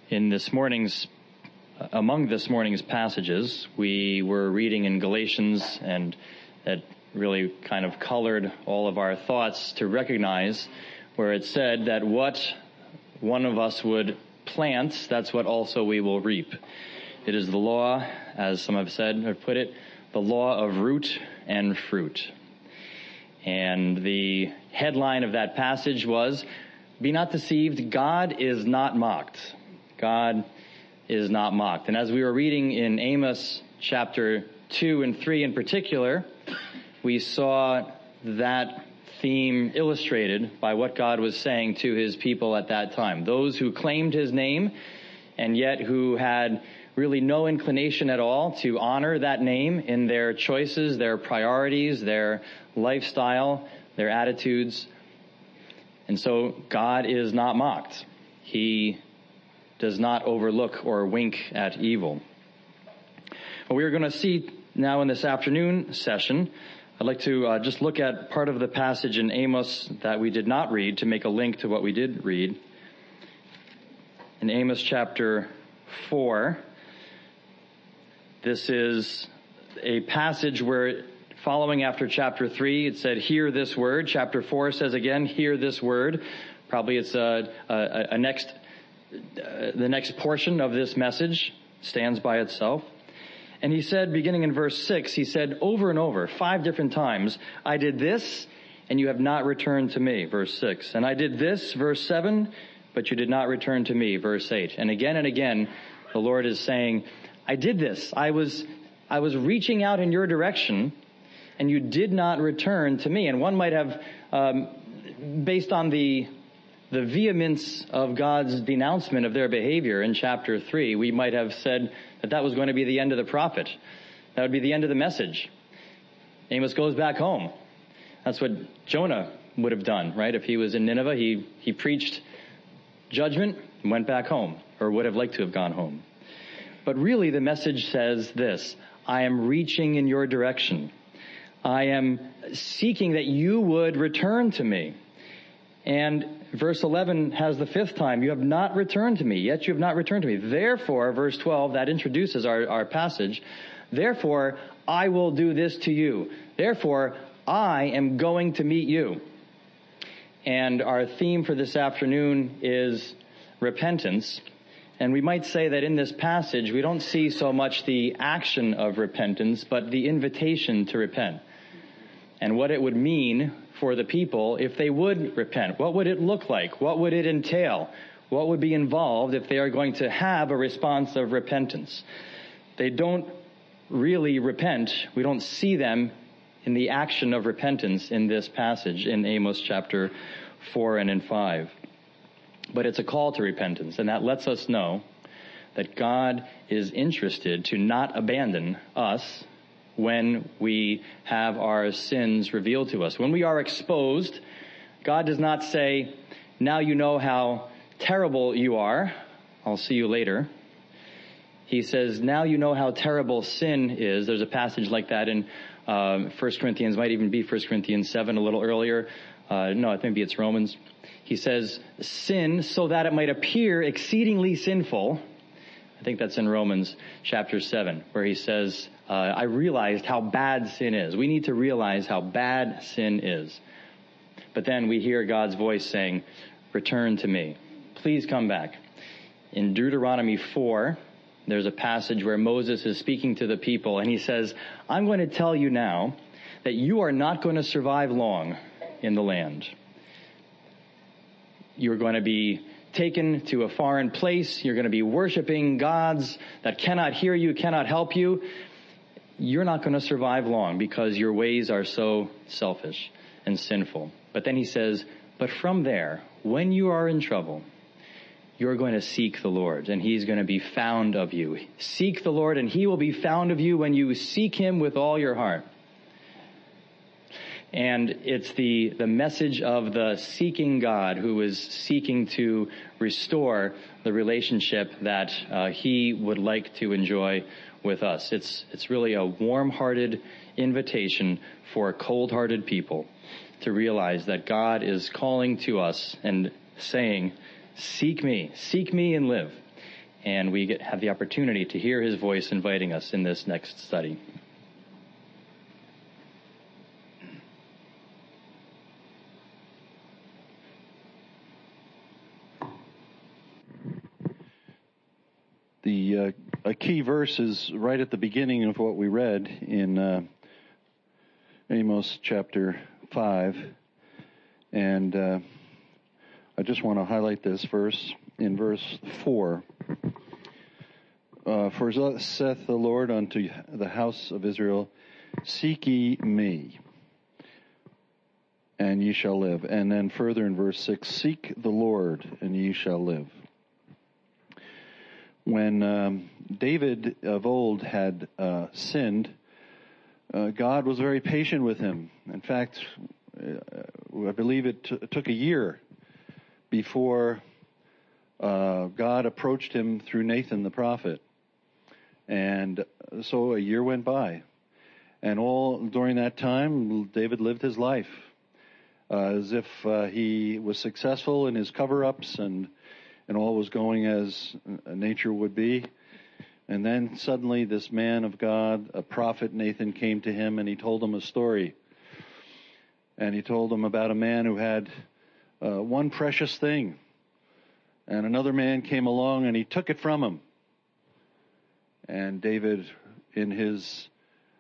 Among this morning's passages, we were reading in Galatians, and that really kind of colored all of our thoughts to recognize where it said that what one of us would plant, that's what also we will reap. It is the law, as some have said or put it, the law of root and fruit. And the headline of that passage was, "Be not deceived, God is not mocked." God is not mocked. And as we were reading in Amos chapter 2 and 3 in particular, we saw that theme illustrated by what God was saying to his people at that time. Those who claimed his name and yet who had really no inclination at all to honor that name in their choices, their priorities, their lifestyle, their attitudes. And so God is not mocked. He does not overlook or wink at evil. What we're going to see now in this afternoon session, I'd like to just look at part of the passage in Amos that we did not read to make a link to what we did read. In Amos chapter 4, this is a passage where, following after chapter 3, it said, "Hear this word." Chapter 4 says again, "Hear this word." Probably it's the next portion of this message stands by itself. And he said, beginning in verse 6, he said over and over, 5 different times, "I did this, and you have not returned to me," verse 6. "And I did this," verse 7, "but you did not return to me," verse 8. And again, the Lord is saying, I did this. I was reaching out in your direction, and you did not return to me. And one might have, based on the vehemence of God's denouncement of their behavior in chapter 3, we might have said that was going to be the end of the prophet. That would be the end of the message. Amos goes back home. That's what Jonah would have done, right? If he was in Nineveh, he preached judgment and went back home, or would have liked to have gone home. But really the message says this: I am reaching in your direction. I am seeking that you would return to me. And verse 11 has the 5th time, "You have not returned to me, yet you have not returned to me. Therefore," verse 12, that introduces our passage, "Therefore, I will do this to you. Therefore, I am going to meet you." And our theme for this afternoon is repentance. And we might say that in this passage, we don't see so much the action of repentance, but the invitation to repent. And what it would mean for the people if they would repent. What would it look like? What would it entail? What would be involved if they are going to have a response of repentance? They don't really repent. We don't see them in the action of repentance in this passage in Amos chapter 4 and in 5. But it's a call to repentance, and that lets us know that God is interested to not abandon us when we have our sins revealed to us. When we are exposed, God does not say, "Now you know how terrible you are. I'll see you later." He says, "Now you know how terrible sin is." There's a passage like that in 1 Corinthians, might even be 1 Corinthians 7 a little earlier. Maybe it's Romans. He says, "Sin so that it might appear exceedingly sinful." I think that's in Romans chapter 7, where he says, I realized how bad sin is. We need to realize how bad sin is. But then we hear God's voice saying, "Return to me. Please come back." In Deuteronomy 4, there's a passage where Moses is speaking to the people, and he says, "I'm going to tell you now that you are not going to survive long in the land. You're going to be taken to a foreign place. You're going to be worshiping gods that cannot hear you, cannot help you. You're not going to survive long because your ways are so selfish and sinful." But then he says, "But from there, when you are in trouble, you're going to seek the Lord, and he's going to be found of you. Seek the Lord, and he will be found of you when you seek him with all your heart." And it's the message of the seeking God who is seeking to restore the relationship that he would like to enjoy with us. It's really a warm-hearted invitation for cold-hearted people to realize that God is calling to us and saying, seek me and live. and we have the opportunity to hear his voice inviting us in this next study. A key verse is right at the beginning of what we read in Amos chapter 5. And I just want to highlight this verse in verse 4. For thus saith the Lord unto the house of Israel, seek ye me, and ye shall live. And then further in verse 6, seek the Lord, and ye shall live. When David of old had sinned, God was very patient with him. In fact, I believe it took a year before God approached him through Nathan the prophet. And so a year went by. And all during that time, David lived his life as if he was successful in his cover-ups and all was going as nature would be. And then suddenly this man of God, a prophet Nathan, came to him and he told him a story. And he told him about a man who had one precious thing. And another man came along and he took it from him. And David, in his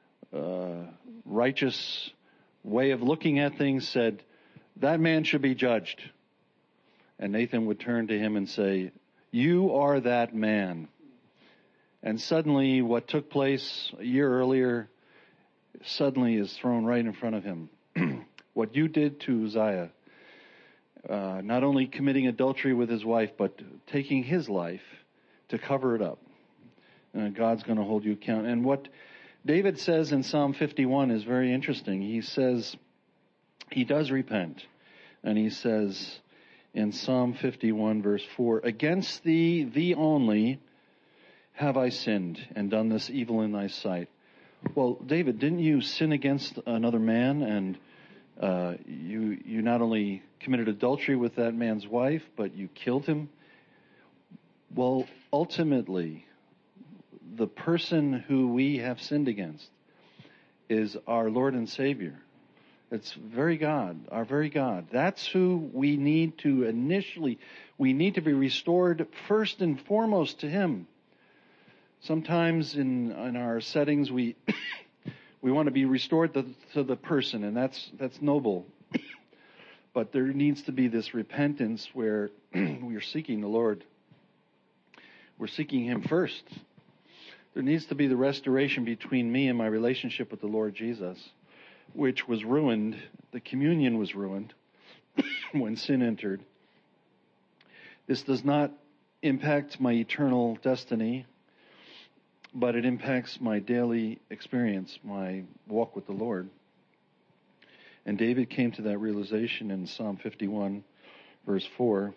righteous way of looking at things, said, that man should be judged. And Nathan would turn to him and say, you are that man. And suddenly what took place a year earlier suddenly is thrown right in front of him. What you did to Uzziah, not only committing adultery with his wife, but taking his life to cover it up. God's going to hold you account. And what David says in Psalm 51 is very interesting. He says, he does repent. And he says in Psalm 51 verse 4, against thee only, have I sinned and done this evil in thy sight. Well, David, didn't you sin against another man and you not only committed adultery with that man's wife, but you killed him? Well, ultimately, the person who we have sinned against is our Lord and Savior. It's our very God. That's who we need to we need to be restored first and foremost to Him. Sometimes in our settings we we want to be restored to the person, and that's noble. But there needs to be this repentance where we are seeking the Lord. We're seeking Him first. There needs to be the restoration between me and my relationship with the Lord Jesus, which was ruined. The communion was ruined when sin entered. This does not impact my eternal destiny, but it impacts my daily experience, my walk with the Lord. And David came to that realization in Psalm 51, verse 4,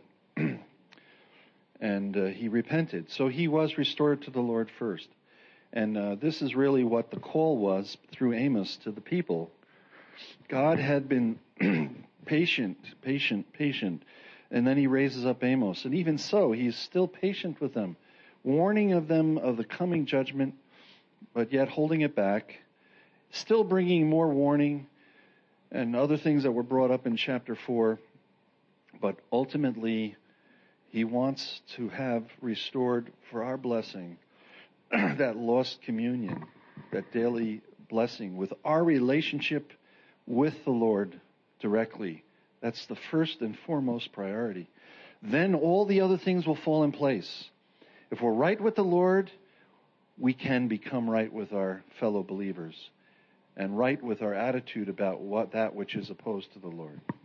and he repented. So he was restored to the Lord first. And this is really what the call was through Amos to the people. God had been patient. And then he raises up Amos. And even so, he's still patient with them, warning of them of the coming judgment, but yet holding it back, still bringing more warning and other things that were brought up in chapter 4. But ultimately, he wants to have restored for our blessing that lost communion, that daily blessing with our relationship with the Lord directly. That's the first and foremost priority. Then all the other things will fall in place. If we're right with the Lord, we can become right with our fellow believers and right with our attitude about that which is opposed to the Lord.